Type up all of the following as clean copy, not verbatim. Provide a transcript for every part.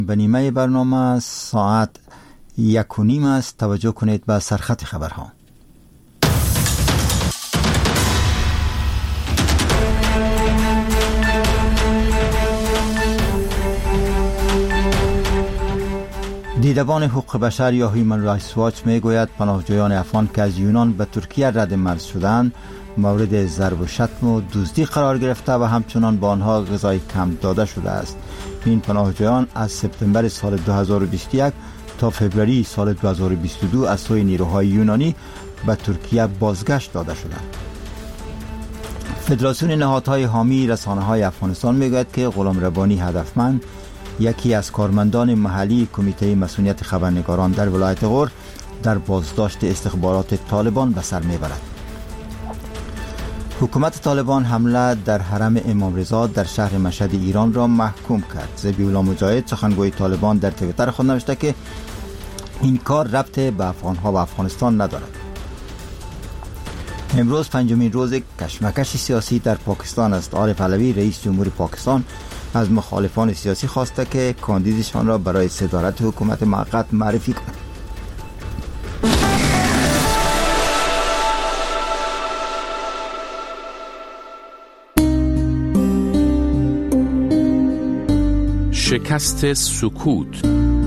به نیمه برنامه ساعت 1:30 است. توجه کنید به سرخط خبرها. دیدبان حقوق بشر یا هیومن رایتس واچ میگوید پناهجویان افغان که از یونان به ترکیه رد مرز شدند مورد ضرب و شتم و دزدی قرار گرفته و همچنان به آنها غذای کم داده شده است. این پناهجویان از سپتامبر سال 2021 تا فوریه سال 2022 از سوی نیروهای یونانی به ترکیه بازگشت داده شدند. فدراسیون نهادهای حامی رسانه‌های افغانستان میگوید که غلام ربانی هدفمند، یکی از کارمندان محلی کمیته مسئولیت خبرنگاران در ولایت غور، در بازداشت استخبارات طالبان به سر میبرد. حکومت طالبان حمله در حرم امام رضا در شهر مشهد ایران را محکوم کرد. ذبیح‌الله مجاهد سخنگوی طالبان در توییتر خود نوشته که این کار ربط به افغانها و افغانستان ندارد. امروز پنجمین روز کشمکش سیاسی در پاکستان است. عارف علوی رئیس جمهور پاکستان از مخالفان سیاسی خواسته که کاندیدشان را برای صدارت حکومت موقت معرفی کنند. شکست سکوت.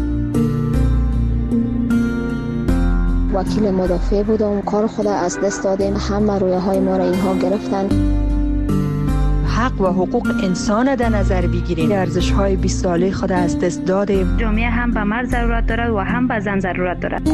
وکیل مدافع بودم، کار خود از دست دادیم، همه رویاهای ما را اینها گرفتن. حق و حقوق انسان در نظر بگیریم، ارزش‌های 20 ساله خود از دست دادیم. جامعه هم به مرد ضرورت دارد و هم به زن ضرورت دارد.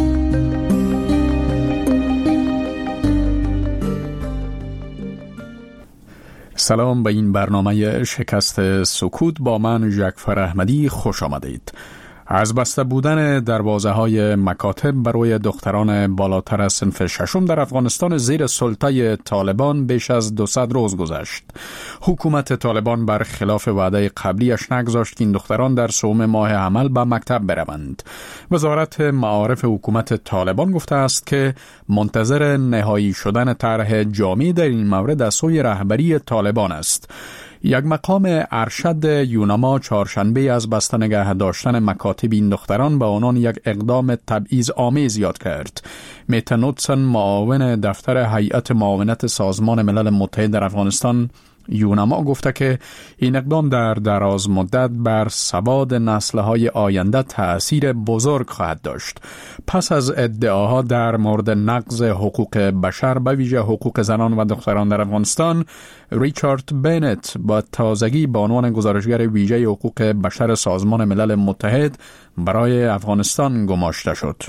سلام به این برنامه شکست سکوت. با من ژکفر احمدی خوش آمدید. از بسته بودن دروازه های مکاتب برای دختران بالاتر از صنف ششم در افغانستان زیر سلطه طالبان بیش از 200 روز گذشت. حکومت طالبان بر خلاف وعده قبلیش نگذاشت که این دختران در سوم ماه عمل به مکتب بروند. وزارت معارف حکومت طالبان گفته است که منتظر نهایی شدن طرح جامع در این مورد از سوی رهبری طالبان است. یک مقام ارشد یوناما چهارشنبه از بسته نگه داشتن مکاتب این دختران به آنان یک اقدام تبعیض آمیز یاد کرد. میتا نوتسن، معاون دفتر هیئت معاونت سازمان ملل متحد در افغانستان یوناما، گفته که این اقدام در دراز مدت بر سواد نسل‌های آینده تأثیر بزرگ خواهد داشت. پس از ادعاها در مورد نقض حقوق بشر به ویژه حقوق زنان و دختران در افغانستان، ریچارد بنت با تازگی به عنوان گزارشگر ویژه حقوق بشر سازمان ملل متحد برای افغانستان گماشته شد.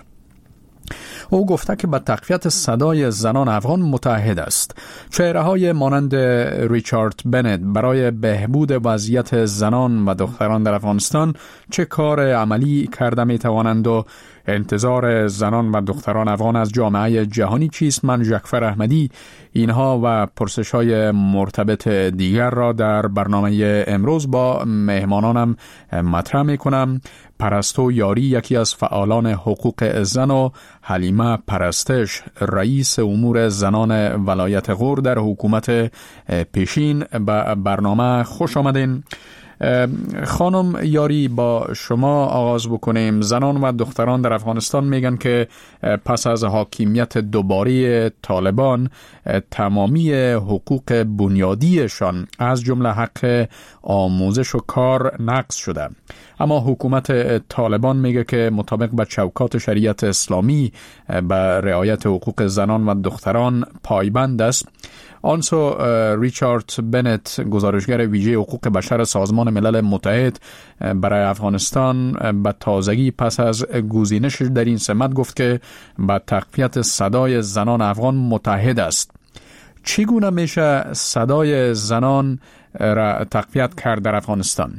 او گفته که به تقویت صدای زنان افغان متحد است. چهره‌های مانند ریچارد بنت برای بهبود وضعیت زنان و دختران در افغانستان چه کار عملی کرده می توانند و انتظار زنان و دختران افغان از جامعه جهانی چیست؟ من ژکفر احمدی اینها و پرسش‌های مرتبط دیگر را در برنامه امروز با مهمانانم مطرح می‌کنم. پرستو یاری، یکی از فعالان حقوق زن، و حلیمه پرستش، رئیس امور زنان ولایت غور در حکومت پیشین. به برنامه خوش آمدین. خانم یاری، با شما آغاز بکنیم. زنان و دختران در افغانستان میگن که پس از حاکمیت دوباره طالبان تمامی حقوق بنیادیشان از جمله حق آموزش و کار نقض شده، اما حکومت طالبان میگه که مطابق با چوکات شریعت اسلامی به رعایت حقوق زنان و دختران پایبند است. آنسو ریچارد بنت، گزارشگر ویژه حقوق بشر سازمان ملل متحد برای افغانستان، به تازگی پس از گزینش در این سمت گفت که با تقویت صدای زنان افغان متحد است. چگونه میشه صدای زنان را تقویت کرد در افغانستان؟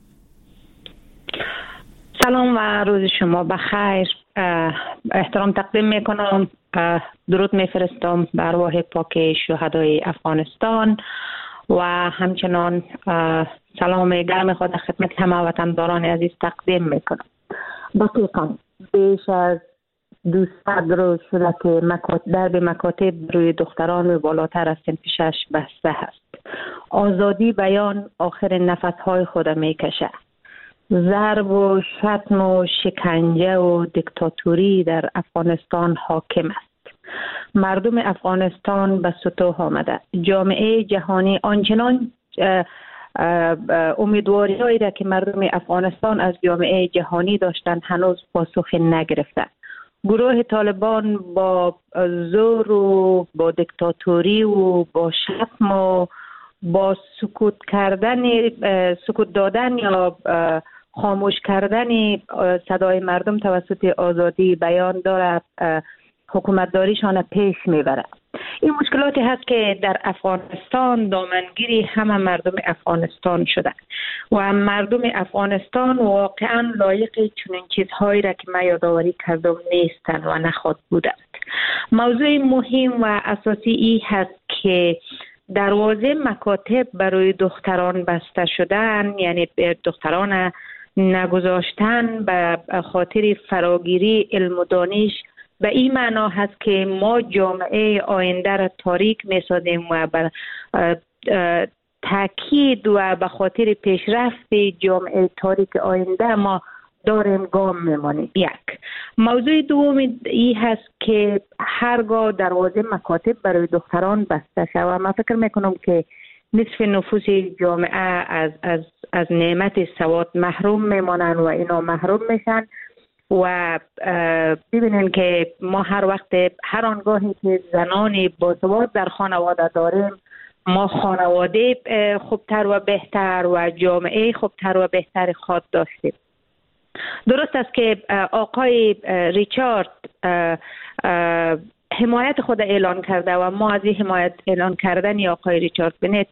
سلام و روز شما بخیر. احترام تقدیم میکنم، درود میفرستم به ارواح پاک شهدای افغانستان و همچنان سلام گرم خود خدمت همه وطنداران عزیز تقدیم میکنم. دقیقاً بیش از 200 روز شده که درب مکاتب روی دختران بالاتر از صنف 6 بسته است. آزادی بیان آخر نفسهای خود میکشه ضرب و شتم و شکنجه و دیکتاتوری در افغانستان حاکم است. مردم افغانستان به سطوح آمده. جامعه جهانی آنچنان امیدواری هایی را که مردم افغانستان از جامعه جهانی داشتند هنوز پاسخ نگرفته. گروه طالبان با زور و با دیکتاتوری و با شتم و با سکوت دادن یا خاموش کردن صدای مردم توسط آزادی بیان داره حکومتداریشان پیش میبره. این مشکلاتی هست که در افغانستان دامنگیری همه مردم افغانستان شده و مردم افغانستان واقعا لایق چنین چیزهایی را که من یادآوری کردم نیستند و نخواهد بودند. موضوع مهم و اساسی این هست که دروازه مکاتب برای دختران بسته شدن، یعنی دختران نگذاشتن به خاطر فراگیری علم و دانش، به این معنا هست که ما جامعه آینده را تاریک می‌سازیم و بر تاکید و به خاطر پیشرفت جامعه تاریک آینده ما داریم گام میمانیم. یک موضوع دوم این هست که هرگاه دروازه مکاتب برای دختران بسته شود، من فکر میکنم که نصف نفوس جامعه از نعمت سواد محروم میمانند و اینا محروم میشن و ببینین که ما هر وقت هر آنگاهی که زنان باسواد در خانواده داریم ما خانواده خوبتر و بهتر و جامعه خوبتر و بهتر خود داشتیم. درست است که آقای ریچارد حمایت خود اعلان کرده و ما از این حمایت اعلان کردن آقای ریچارد بنت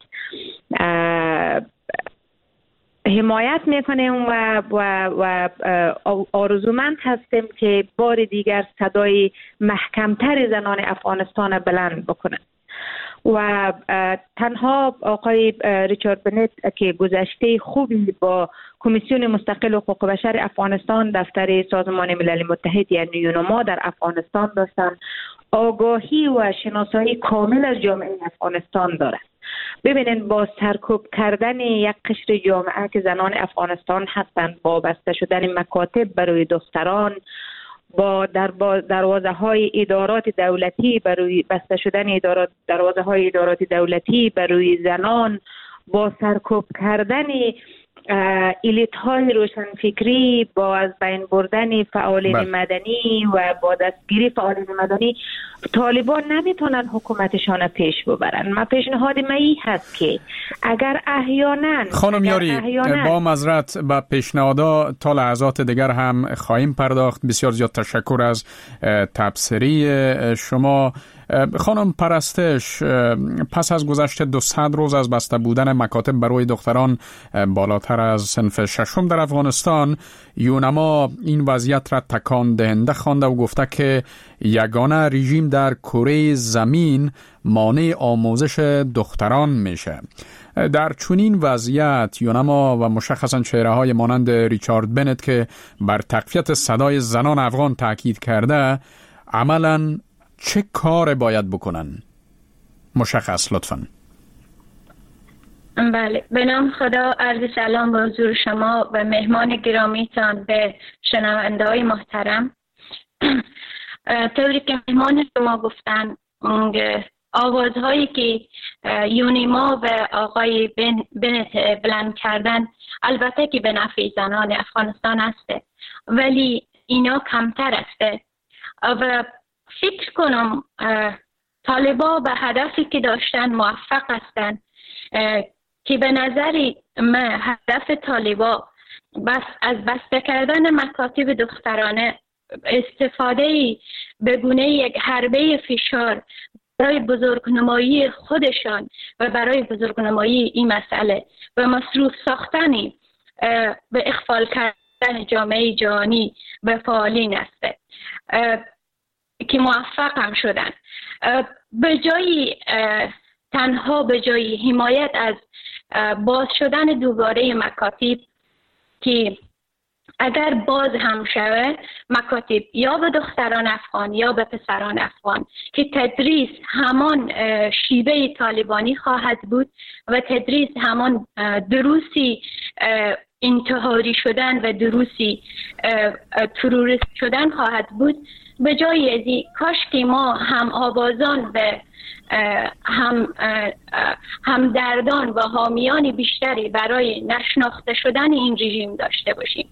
حمایت میکنیم و آرزومند هستیم که بار دیگر صدای محکمتر زنان افغانستان بلند بکنند. و تنها آقای ریچارد بنت که گذشته خوبی با کمیسیون مستقل حقوق بشر افغانستان دفتر سازمان ملل متحد یعنی یونما در افغانستان داشتن، آگاهی و شناسایی کامل از جامعه افغانستان دارد. ببینید با سرکوب کردن یک قشر جامعه که زنان افغانستان هستند، با بسته شدن مکاتب برای دختران، با دروازه های ادارات دولتی برای بسته شدن دروازه های ادارات دولتی برای زنان، با سرکوب کردن الیت های روشنفکری، با از بین بردن فعالین مدنی و با دستگیری فعالین مدنی، طالبان نمیتونن حکومتشان پیش ببرن. من پیشنهاد من این هست که اگر احیانا خانم یاری با معذرت به پیشنهادها تا لحظات دیگر هم خواهیم پرداخت. بسیار زیاد تشکر از تبصری شما. خانم پرستش، پس از گذشت 200 روز از بسته بودن مکاتب برای دختران بالاتر از صنف ششم در افغانستان، یونما این وضعیت را تکان دهنده خوانده و گفته که یگانه رژیم در کره زمین مانع آموزش دختران میشه. در چنین وضعیت یونما و مشخصا چهره‌های مانند ریچارد بنت که بر تقویت صدای زنان افغان تاکید کرده، عملاً چه کار باید بکنن؟ مشخص لطفاً. بله، به نام خدا، عرض سلام به حضور شما و مهمان گرامیتان، به شنونده های محترم. طوری که مهمان شما گفتن، آوازهایی که یونما و آقای بنت بلند کردن البته که به نفع زنان افغانستان است، ولی اینا کمتر است و فکر کنم طالبا به هدفی که داشتن موفق هستند که به نظر من هدف طالبا بس از بسته کردن مکاتب دخترانه استفاده به گونه یک حربه فشار برای بزرگنمایی خودشان و برای بزرگنمایی این مسئله و مصروف ساختنی به اخفال کردن جامعه جهانی به فعالین است که موفق هم شدن. تنها به جای حمایت از باز شدن دوباره مکاتب که اگر باز هم شود مکاتب یا به دختران افغان یا به پسران افغان که تدریس همان شیوه طالبانی خواهد بود و تدریس همان دروسی انتحاری شدن و دروسی تروریست شدن خواهد بود. به جای ازی کاش که ما هم آوازان و هم دردان و حامیان بیشتری برای نشناخته شدن این رژیم داشته باشیم.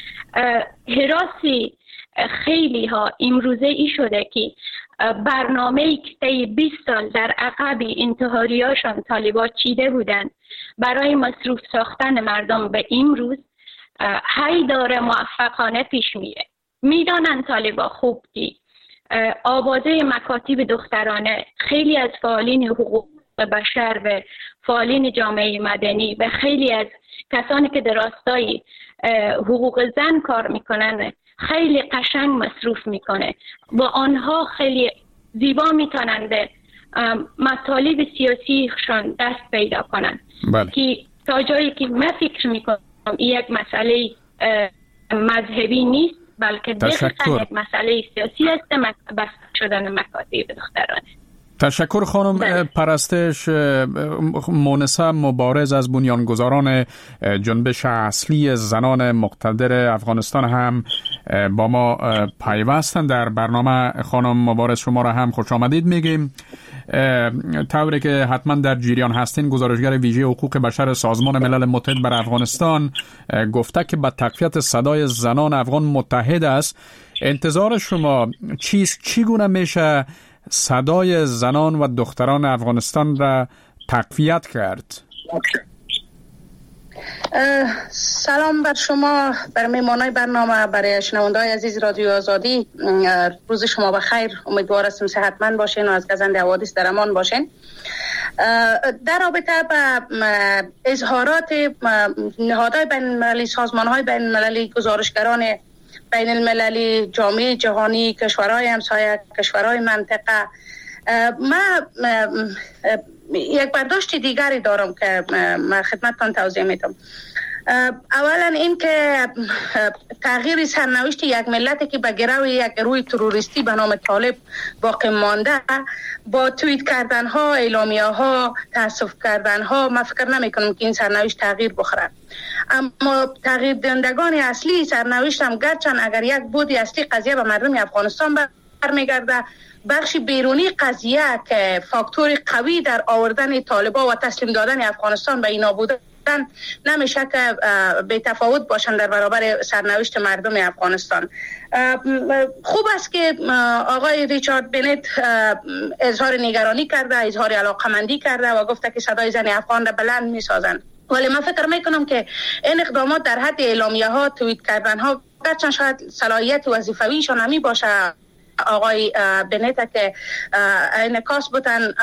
هراسی خیلی ها امروزه ای شده که برنامه‌ای که 20 سال در عقب انتحاریاشان طالبان چیده بودند برای مصروف ساختن مردم به امروز هی داره موفقانه پیش میره. میدانن طالبان خوب که آوازه مکاتب دخترانه، خیلی از فعالین حقوق بشر و فعالین جامعه مدنی و خیلی از کسانی که در راستای حقوق زن کار میکنن خیلی قشنگ مصروف میکنه و آنها خیلی زیبا میتونن به مطالب سیاسیشان دست پیدا کنن. بله. که تا جایی که من فکر میکنم این یک مسئله مذهبی نیست بلکه دقیقا یک مسئله سیاسی است، بس شدن مکاتب دخترانه. تشکر خانم پرستش مونسه مبارز از بنیانگذاران جنبش اصلی زنان مقتدر افغانستان هم با ما پیوستن در برنامه. خانم مبارز شما را هم خوش آمدید میگیم. طوری که حتما در جریان هستین، گزارشگر ویژه حقوق بشر سازمان ملل متحد بر افغانستان گفته که به تقویت صدای زنان افغان متحد است. انتظار شما چیست؟ چگونه میشه صدای زنان و دختران افغانستان را تقویت کرد؟ سلام بر شما، بر میمانای برنامه، برای شنونده‌های عزیز رادیو آزادی. روز شما بخیر. امیدوار هستم صحتمند باشین و از گزند حوادث در امان باشین. در رابطه با اظهارات نهادهای بین المللی، سازمان‌های بین المللی، گزارشگران بین المللی، جامعه جهانی، کشورهای همسایه، کشورهای منطقه، من یک برداشت دیگری دارم که من خدمتتان توضیح میدم. اولا این که تغییر سرنوشت یک ملتی که به گرو یک گروه تروریستی به نام طالب باقی مانده، با توییت کردن ها، اعلامیه ها، تاسف کردن ها، من فکر نمی کنم که این سرنوشت تغییر بخوره. اما تغییر دهندگان اصلی سرنوشت هم گرچند اگر یک بودی اصلی قضیه به مردم افغانستان برمیگرده، بخش بیرونی قضیه که فاکتور قوی در آوردن طالبان و تسلیم دادن افغانستان به اینا بودن نمیشه که بی تفاوت باشن در برابر سرنوشت مردم افغانستان. خوب است که آقای ریچارد بنت اظهار نگرانی کرده، اظهار علاقمندی کرده و گفته که صدای زن افغان را بلند میسازند. ولی من فکر میکنم که این اقدامات در حد اعلامیه ها، توییت کردن ها، گرچند شاید صلاحیت وظیفویشان نمی باشه آقای بنت که انعکاس بودن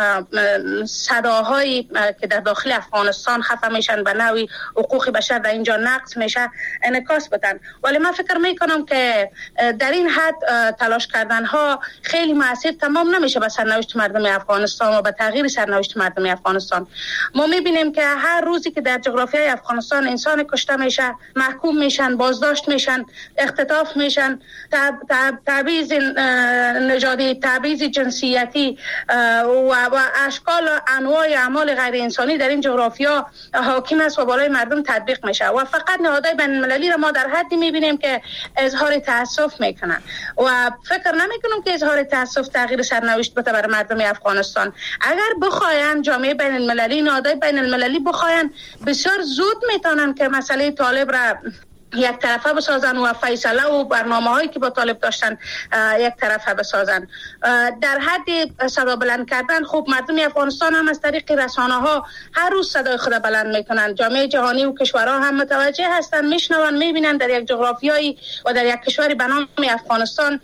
صداهایی که در داخل افغانستان خفه میشن به نوعی حقوق بشر در اینجا نقض میشه انعکاس بودن. ولی من فکر میکنم که در این حد تلاش کردن ها خیلی مؤثر تمام نمیشه به سرنوشت مردم افغانستان و به تغییر سرنوشت مردم افغانستان. ما میبینیم که هر روزی که در جغرافیای افغانستان انسان کشته میشه، محکوم میشن، بازداشت میشن، اختطاف میشن، تبعیض نژادی، تبعیض جنسیتی و اشکال و انواع اعمال غیر انسانی در این جغرافیا حاکم است و بالای مردم تطبیق میشه و فقط نهادهای بین المللی را ما در حدی میبینیم که اظهار تاسف میکنن و فکر نمیکنم که اظهار تاسف تغییر سرنوشت بده برای مردم افغانستان. اگر بخواین جامعه بین المللی، نهادهای بین المللی بخواین، بسیار زود میتونن که مسئله طالب را یک طرفه بسازن و فیصله و برنامه هایی که با طالب داشتن یک طرفه بسازن. در حد صدا بلند کردن، خب مردم افغانستان هم از طریق رسانه ها هر روز صدای خود بلند میکنن. جامعه جهانی و کشورها هم متوجه هستن، میشنون، میبینن در یک جغرافیایی و در یک کشوری به نام افغانستان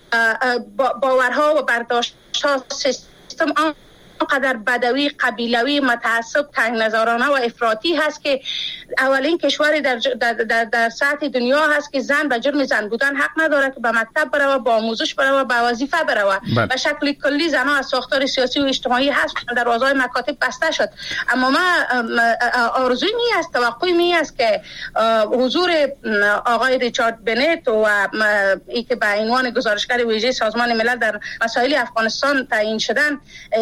باورها و برداشت‌ها سیستم قدر بدوی، قبیلوی، متعصب، تنگ نظرانه و افراطی هست که اولین کشوری در سطح دنیا هست که زن به جرم زن بودن حق نداره که به مکتب بره، با آموزش بره، با وظیفه بره. به شکل کلی زنها از ساختار سیاسی و اجتماعی هست دروازه‌های مکاتب بسته شد. اما من آرزوی می است، توقعی می است که حضور آقای ریچارد بنت و ای که به عنوان گزارشگر ویژه سازمان ملل در مسائل افغانستان تعیین شدن تاثیر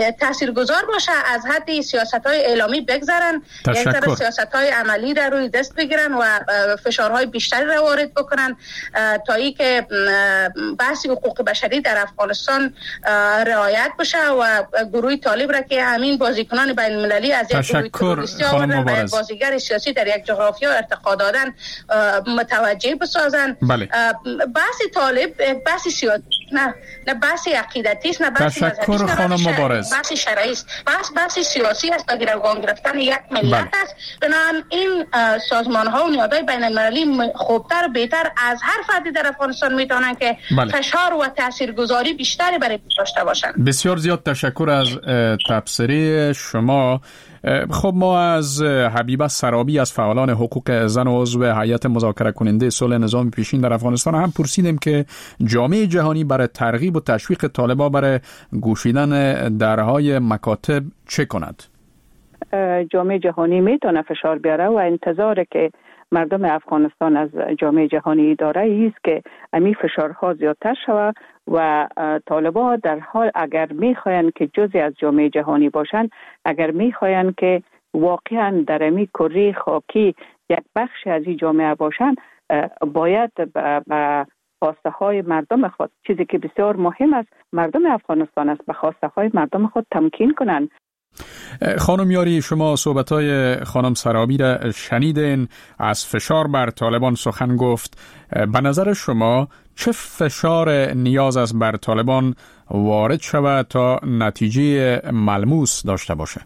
تاثیرگذار باشه، از حد سیاست‌های اعلامی بگذرن، یک ذره سیاست‌های عملی در روی دست بگیرن و فشارهای بیشتری را وارد بکنن تا اینکه بحث حقوق بشری در افغانستان رعایت بشه و گروه طالب را که همین بازیکنان بین المللی از یک گروه تروریستی آوردن و بازیگر سیاسی در یک جغرافیا ارتقا دادن متوجه بسازن. بحث طالب بحث سیاسی نه بحث عقیدتی است، نه بحث مذهبی است، بحث شرعی است، بحث سیاسی است. گروگان گرفتن یک ملت است. بنابراین این سازمان ها و نهادهای بین المللی خوبتر بهتر از هر فردی در افغانستان میتونن که فشار و تاثیرگذاری بیشتری برای داشته باشن. بسیار زیاد تشکر از تبصره شما. خب ما از حبیبه سرابی از فعالان حقوق زن و عضو هیئت مذاکره کننده صلح نظام پیشین در افغانستان هم پرسیدیم که جامعه جهانی برای ترغیب و تشویق طالبان برای گشودن درهای مکاتب چه کند؟ جامعه جهانی میتونه فشار بیاره و انتظاره که مردم افغانستان از جامعه جهانی داره ایست که امی فشارها زیادتر شود و طالبان در حال اگر میخواین که جزئی از جامعه جهانی باشن، اگر میخواین که واقعا در امی کره خاکی یک بخش از این جامعه باشن، باید به خواسته های مردم خود، چیزی که بسیار مهم است مردم افغانستان است، به خواسته های مردم خود تمکین کنن. خانم یاری، شما صحبت‌های خانم سرابی را شنیدین، از فشار بر طالبان سخن گفت. به نظر شما چه فشار نیاز است بر طالبان وارد شود تا نتیجه ملموس داشته باشه؟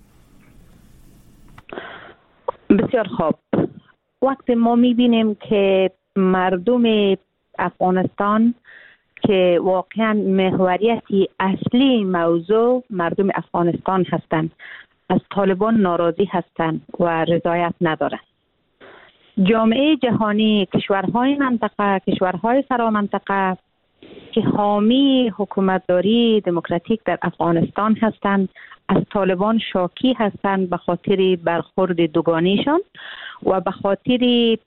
بسیار خوب. وقتی ما می‌بینیم که مردم افغانستان که واقعا محوریتی اصلی موضوع مردم افغانستان هستند، از طالبان ناراضی هستند و رضایت ندارند. جامعه جهانی، کشورهای منطقه، کشورهای فرامنطقه که حامی حکومتداری دموکراتیک در افغانستان هستند، از طالبان شاکی هستند به خاطر برخورد دوگانیشان و به خاطر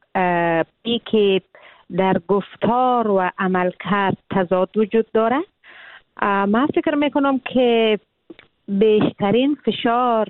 اینکه در گفتار و عملکرد تضاد وجود داره. من فکر میکنم که بیشترین فشار،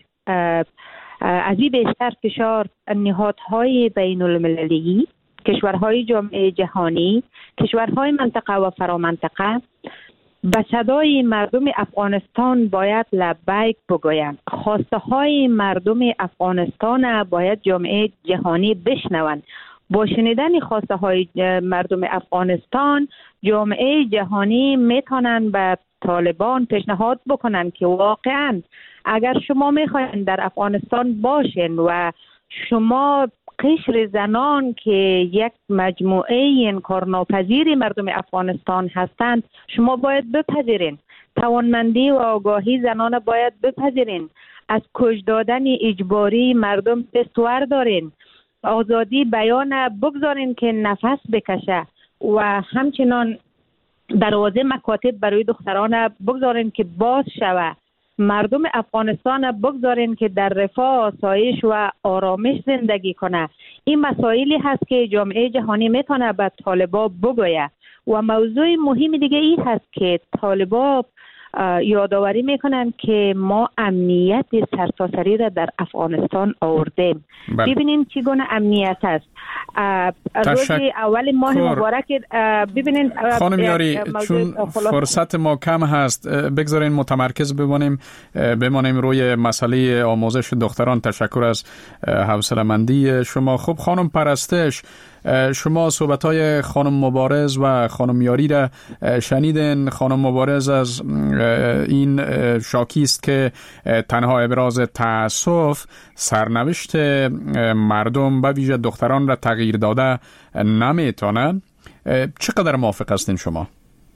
از این بیشتر فشار نهادهای بین المللی، کشورهای جامعه جهانی، کشورهای منطقه و فرامنطقه به صدای مردم افغانستان باید لبیک بگویند. خواسته های مردم افغانستان باید جامعه جهانی بشنوند. با شنیدن خواسته های مردم افغانستان، جامعه جهانی میتونن به طالبان پیشنهاد بکنن که واقعا اگر شما میخواین در افغانستان باشین و شما قشر زنان که یک مجموعه انکارناپذیر مردم افغانستان هستند، شما باید بپذیرین. توانمندی و آگاهی زنان باید بپذیرین. از کش دادن اجباری مردم دستور دارین. آزادی بیان بگذارین که نفس بکشه و همچنان دروازه مکاتب برای دختران بگذارین که باز شوه. مردم افغانستان بگذارین که در رفاه، آسایش و آرامش زندگی کنه. این مسائلی هست که جامعه جهانی میتونه به طالبان بگویه. و موضوع مهم دیگه این هست که طالبان یادآوری میکنن که ما امنیت سرتاسری را در افغانستان آوردیم. ببینین چگونه امنیت است. روز اول ماه مبارک ببینین خانم یاری، چون فرصت ما کم هست بگذارین متمرکز بمانیم روی مسئله آموزش دختران. تشکر از حوصله‌مندی شما. خب خانم پرستش، شما صحبت‌های خانم مبارز و خانم یاری را شنیدین. خانم مبارز از این شاکی است که تنها ابراز تأسف سرنوشت مردم به ویژه دختران را تغییر داده نمیتونه. چقدر موافق هستین شما؟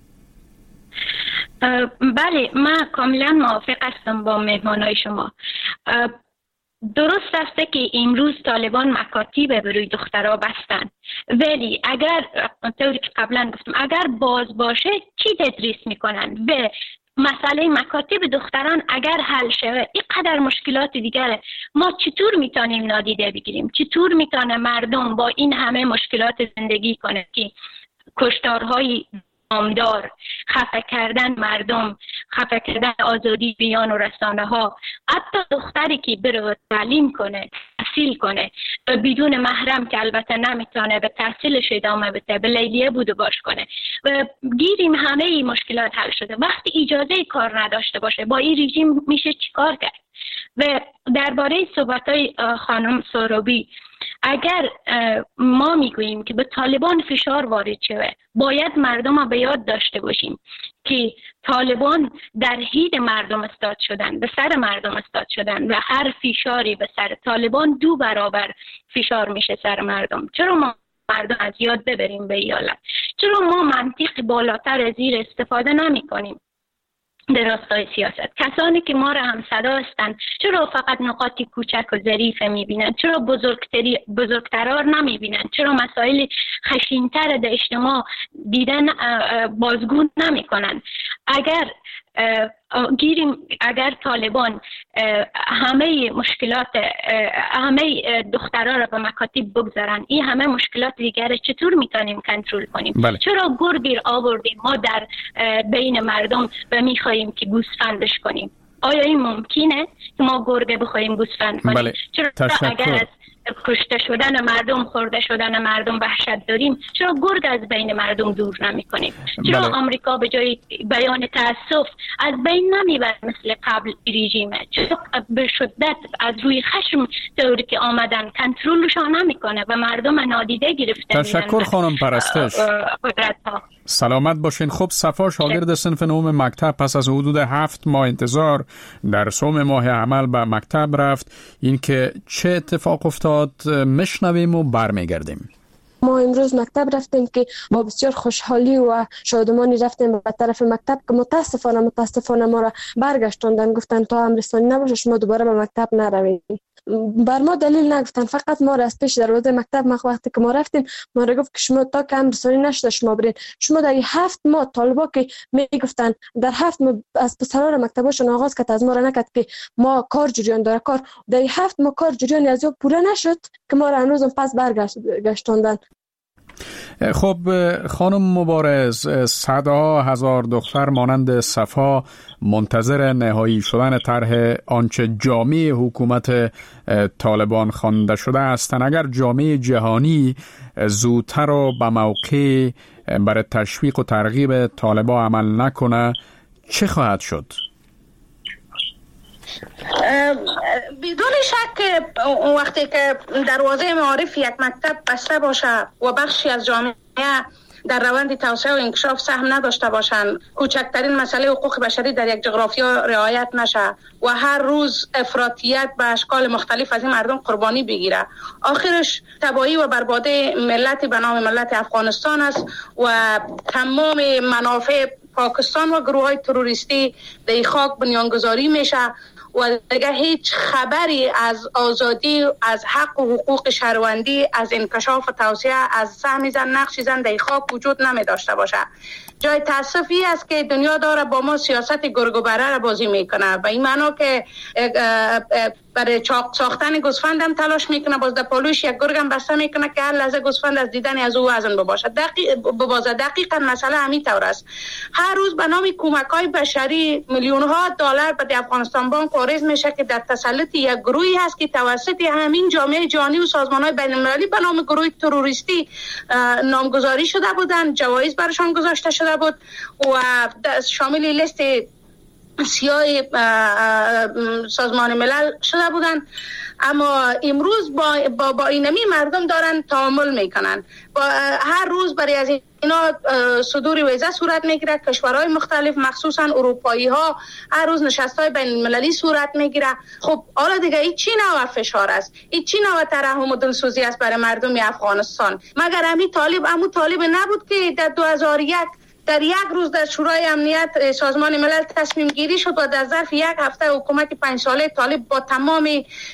بله، من کاملا موافق هستم با مهمانای شما. درست است که امروز طالبان مکاتب بروی دخترها بستن، ولی اگر طوری که قبلا گفتم اگر باز باشه چی تدریس میکنن؟ به مسئله مکاتب دختران اگر حل شوه، اینقدر مشکلات دیگره. ما چطور میتونیم نادیده بگیریم؟ چطور میتونه مردم با این همه مشکلات زندگی کنه که کشتارهای نامدار، خفه کردن مردم، خفه کردن آزادی بیان و رسانه ها. حتی دختری که بره تعلیم کنه، تحصیل کنه و بدون محرم که البته نمیتونه به تحصیلش ادامه بده، به لیلیه بود و باش کنه و گیریم همه مشکلات حل شده. وقتی اجازه کار نداشته باشه با این رژیم میشه چیکار کرد؟ و درباره صحبت‌های خانم سهرابی، اگر ما میگوییم که به طالبان فشار وارد شده، باید مردم را به یاد داشته باشیم که طالبان در حید مردم استاد شدن، به سر مردم استاد شدن و هر فشاری به سر طالبان 2 برابر فشار میشه سر مردم. چرا ما مردم از یاد ببریم به ایالت؟ چرا ما منطق بالاتر از این استفاده نمی کنیم در راستای سیاست؟ کسانی که ما را هم صدا هستند چرا فقط نقاط کوچک و ظریف میبینند؟ چرا بزرگترار نمیبینند؟ چرا مسائل خشن‌تر در اجتماع دیدن بازگو نمیکنند؟ اگر طالبان همه مشکلات همه دخترها را به مکاتب بگذارن، این همه مشکلات دیگر چطور میتونیم کنترل کنیم؟ بله. چرا گرگیر آوردیم ما در بین مردم و میخواییم که گوسفندش کنیم؟ آیا این ممکنه که ما گرگه بخوایم گوسفند کنیم؟ بله. چرا تشکر. اگر از کشته شدن مردم، خورده شدن مردم وحشت داریم، چرا گرگ از بین مردم دور نمی کنیم؟ چرا بله. آمریکا به جای بیان تاسف از بین نمیبرد مثل قبل رژیمه؟ چرا به شدت از روی خشم طوری که آمدن کنترلشان نمیکنه و مردم نادیده گرفته؟ تشکر خانم پرستش. سلامت باشین. خب صفا شاگرد صنف 9 مکتب پس از حدود 7 ماه انتظار در سوم ماه عمل به مکتب رفت. این که چه اتفاق افتاد مشنویم و برمیگردیم. ما امروز مکتب رفتیم که با بسیار خوشحالی و شادمانی رفتیم به طرف مکتب که متاسفانه ما را برگشتوندن، گفتن تا امرستانی نباشه شما دوباره به مکتب نروید. بر ما دلیل نگفتن، فقط ما را از پیش دروازه مکتب وقتی که ما رفتیم ما را گفت که شما تا که امرستانی نشده شما برین. شما در 7 ماه طالبا که میگفتن در 7 ماه از پسران مکتباشون آغاز کرد، از ما را نکرد که ما کار جریان داره، کار در 7 ماه کار جریان از او پوره نشد که ما را هنوز پس برگشتوندن. خب خانم مبارز، صدها هزار دختر مانند صفا منتظر نهایی شدن طرح آنچه جامعه حکومت طالبان خوانده شده هستند. اگر جامعه جهانی زودتر و به موقع برای تشویق و ترغیب طالبان عمل نکنه چه خواهد شد؟ بدون شک وقتی که دروازه معارف یک مکتب بسته باشه و بخشی از جامعه در روند توسعه و انکشاف سهم نداشته باشند، کوچکترین مسئله حقوق بشری در یک جغرافیا رعایت نشه و هر روز افراطیت به اشکال مختلف از این مردم قربانی بگیره، آخرش تباهی و برباده ملتی به نام ملت افغانستان است و تمام منافع پاکستان و گروه های تروریستی در خاک بنیانگذاری میشه و دیگه هیچ خبری از آزادی، از حق و حقوق شهروندی، از انکشاف و توسعه، از سهم زن، نقش زن در خاک وجود نمی داشته باشه. جای تاسفی است که دنیا داره با ما سیاست گرگ و بره را بازی میکنه، به این معنا که برای چاق ساختن گوسفند هم تلاش میکنه، باز در پالوش یک گرگ هم بسته میکنه که هر لحظه گوسفند از دیدن از او وزن بباشه. دقیقاً مسئله همین طور است. هر روز به نام کمک‌های بشری میلیون ها دلار به افغانستان بانک واریز میشه که در تسلط یک گروهی هست که توسط همین جامعه جهانی و سازمان‌های بین‌المللی به نام گروه تروریستی نامگذاری شده بودند، جوایز برشان گذاشته شده بود و شامل لیست سیاه سازمان ملل شده بودن. اما امروز با اینمی مردم دارن تعامل میکنن. هر روز برای از اینا صدور ویزه صورت میگیره. کشورهای مختلف مخصوصا اروپایی ها هر روز نشستای بین المللی صورت میگیره. خب حالا دیگه این چی نوع فشار است؟ این چی نوع ترحم و دلسوزی است برای مردم افغانستان؟ مگر همین طالب نبود که در 2001 در یک روز در شورای امنیت سازمان ملل تصمیم گیری شد و در ظرف یک هفته حکومت 5 ساله طالب با تمام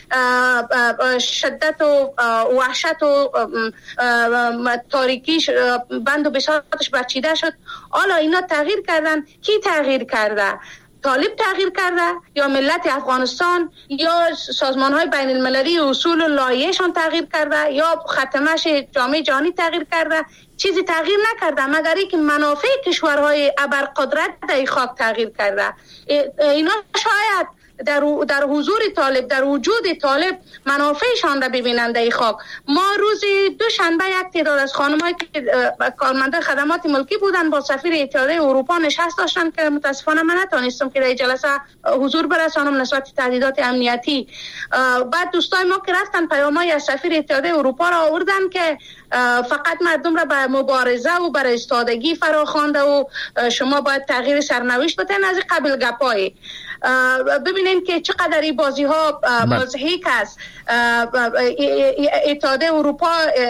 شدت و وحشت و تاریکیش بند و بساطش برچیده شد. حالا اینا تغییر کردن. کی تغییر کرده؟ طالب تغییر کرده یا ملت افغانستان یا سازمان‌های بین المللی اصول و لایحه‌شان تغییر کرده یا ختمش جامعه جهانی تغییر کرده؟ چیزی تغییر نکرده مگر اینکه منافع کشورهای ابرقدرت در خاک تغییر کرده. اینا شاید در حضور طالب، در وجود طالب منافعشان را ببینند در خاک. ما روز دوشنبه یک تعداد از خانم‌هایی که کارمنده خدمات ملکی بودن با سفیر اتحادیه اروپا نشست داشتن که متاسفانه من نتونستم که در جلسه حضور برسانم نسبت تهدیدات امنیتی. بعد دوستای ما که رفتن پیام‌های از سفیر اتحادیه اروپا را آوردن که فقط مردم را به مبارزه و بر ایستادگی فراخوانده و شما باید تغییر سرنوشت بدین. از قبل گپایی ببینین که چقدر این بازی ها مضحک است. اتحادیه اروپا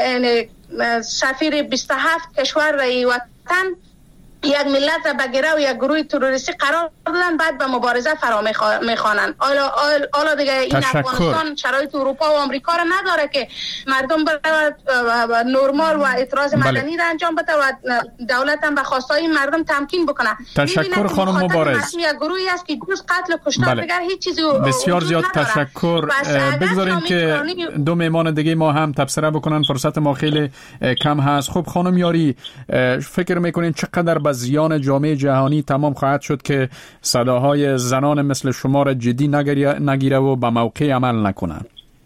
سفیر 27 کشور رای وطن یک ملت را بگیره و یک گروه تروریستی قرار دادن، بعد به مبارزه فرا میخوانن. حالا دیگه این افغانستان شرایط اروپا و آمریکا را نداره که مردم برود نرمال و اعتراض مدنی را انجام بده و دولت هم به خواستای مردم تمکین بکنه. تشکر خانم مبارز. یک گروهی است که جز قتل و کشتار دیگر هیچ چیزی بسیار زیاد تشکر. بگذاریم که دو مهمان دیگه ما هم تبصره بکنن، فرصت ما خیلی کم هست. خب خانم یاری، فکر میکنین چقدر زیان جامعه جهانی تمام خواهد شد که صداهای زنان مثل شما را جدی نگیره و به موقع عمل نکنه؟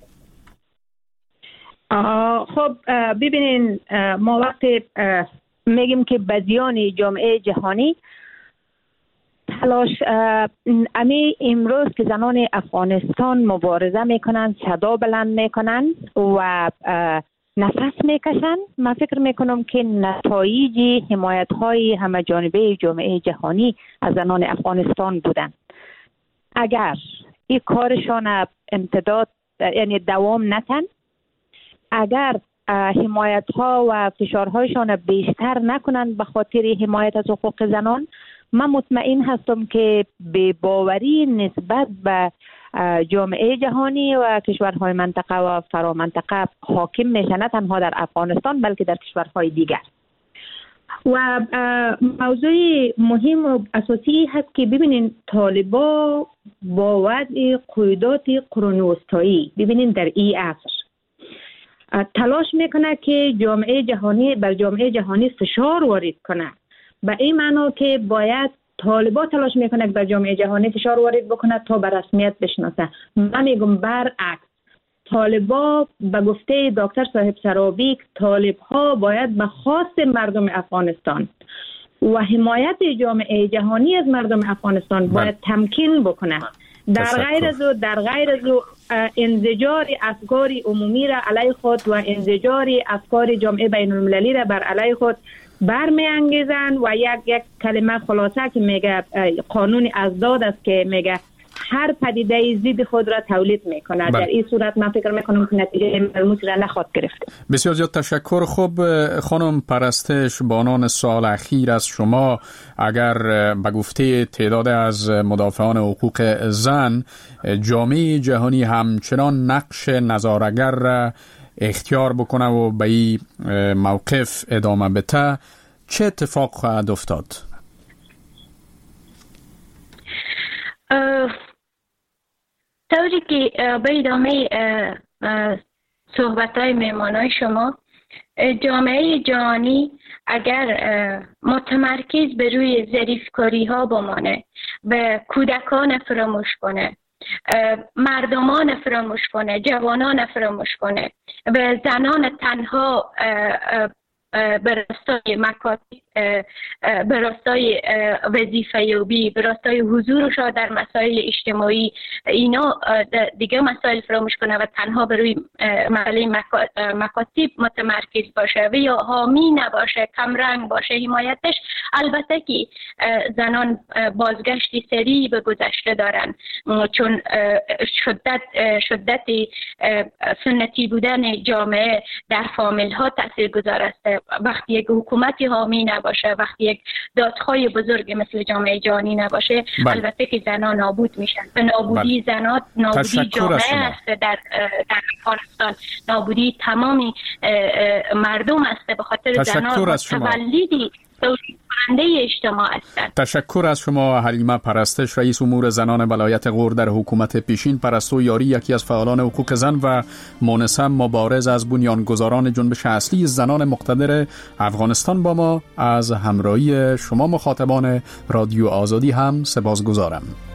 خب ببینین، ما وقتی میگیم که به زیان جامعه جهانی تلاش، امروز که زنان افغانستان مبارزه میکنن، صدا بلند میکنن و نفس میکشن، من فکر میکنم که نتایج حمایت های همه جانبه جامعه جهانی از زنان افغانستان بودن. اگر این کارشان امتداد یعنی دوام نکن، اگر حمایت ها و فشارهایشان بیشتر نکنن به خاطر حمایت از حقوق زنان، من مطمئن هستم که به باوری نسبت به جامعه جهانی و کشورهای منطقه و فرامنطقه حاکم میشه، نه تنها در افغانستان بلکه در کشورهای دیگر. و موضوع مهم و اساسی هست که ببینین طالبا با وضع قیودات قرون وسطایی، ببینین در این عصر تلاش میکنه که بر جامعه جهانی فشار وارد کنه. به این معنا که باید طالبا تلاش میکنه که بر جامعه جهانی فشار وارد بکنه تا به رسمیت بشناسه. من میگم برعکس، طالبا به گفته دکتر صاحب سرابی، طالبها باید به خواست مردم افغانستان و حمایت جامعه جهانی از مردم افغانستان باید تمکین بکنه. در غیر از انزجار افکار عمومی را علیه خود و انزجار افکار جامعه بین المللی را بر علیه خود برمی انگیزن و یک کلمه خلاصه که میگه قانون ازداد است که میگه هر پدیده ضد خود را تولید میکنه. در این صورت من فکر میکنم که نتیجه ملموس را نخواهد گرفت. بسیار زیاد تشکر. خب خانم پرستش بانان، سال اخیر از شما، اگر به گفته تعداد از مدافعان حقوق زن جامعه جهانی همچنان نقش نظاره‌گر را اختیار بکنه و به این موقف ادامه بده، چه اتفاق خواهد افتاد؟ طوری که به ادامه صحبت‌های مهمانای شما، جامعه جهانی اگر متمرکز به روی ظریف‌کاری ها بمانه، به کودکان فراموش کنه، مردمان فراموش کنه، جوانان فراموش کنه، به زنان تنها به راستای مکاتب، به راستای وظیفه یابی، به راستای حضورش در مسائل اجتماعی، اینا دیگه مسائل فراموش کنه و تنها به روی مسئله مکاتب متمرکز باشه و یا حامی نباشه، کمرنگ باشه حمایتش. البته که زنان بازگشتی سریع به گذشته دارن، چون شدت سنتی بودن جامعه در فامیل ها تاثیرگذار است. وقتی یک حکومتی حامی نباشه، وقتی یک دادخواه بزرگ مثل جامعه جهانی نباشه، البته که زنان نابود میشن. به نابودی زنان، نابودی جامعه است در افغانستان، نابودی تمامی مردم است به خاطر زنان. تولدی آینده اجتماع هستند. تشکر از شما حلیمه پرستش، رئیس امور زنان ولایت غور در حکومت پیشین. پرستو یاری، یکی از فعالان حقوق زن و مونسم مبارز از بنیانگذاران جنبش اصلی زنان مقتدر افغانستان، با ما. از همراهی شما مخاطبان رادیو آزادی هم سپاسگزارم.